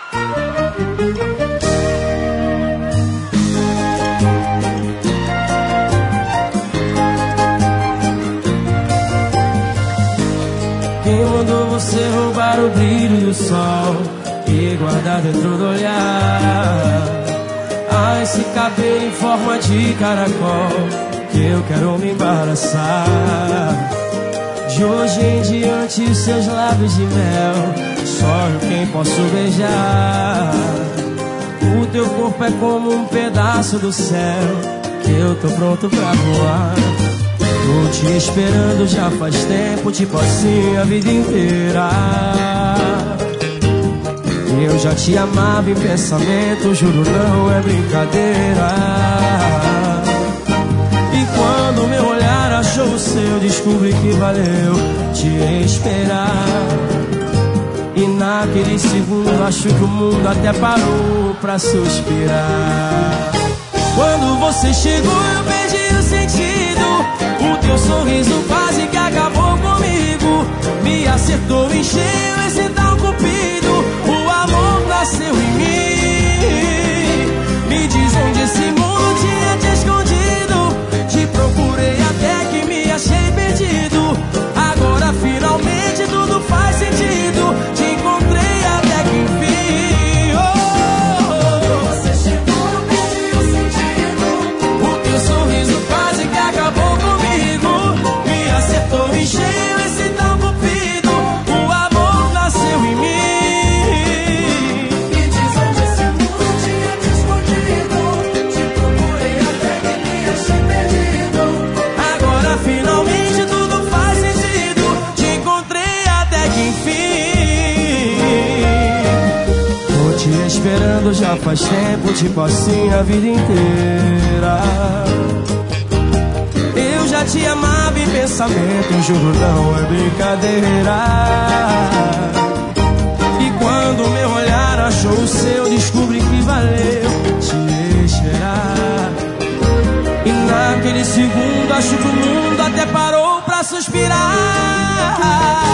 Quem mandou você roubar o brilho do sol e guardar dentro do olhar? Ah, esse cabelo em forma de caracol que eu quero me embaraçar. De hoje em diante seus lábios de mel só eu quem posso beijar. O teu corpo é como um pedaço do céu que eu tô pronto pra voar. Tô te esperando já faz tempo, tipo assim a vida inteira. Eu já te amava em pensamento, juro não é brincadeira. E quando meu olhar achou o seu, descobri que valeu te esperar. E naquele segundo acho que o mundo até parou pra suspirar. Quando você chegou eu perdi o sentido. O teu sorriso quase que acabou comigo. Me acertou em cheio esse tal cupido. O amor nasceu em mim. Me diz onde esse mundo tinha te escondido. Te procurei até que me achei perdido. Agora finalmente tudo faz sentido. Te encontrei até que enfim. Oh, oh, oh. Você chegou, eu perdi o sentido. O teu sorriso quase que acabou comigo. Me acertou em cheio esse tal cupido. O amor nasceu em mim. Me diz onde esse mundo tinha te escondido. Te procurei até que me achei perdido. Agora finalmente tudo faz sentido. Te encontrei até que enfim. Tô te esperando já faz tempo, tipo assim a vida inteira. Eu já te amava em pensamento, juro não é brincadeira. E quando meu olhar achou o seu, descobri que valeu te esperar. E naquele segundo acho que o mundo até parou pra suspirar.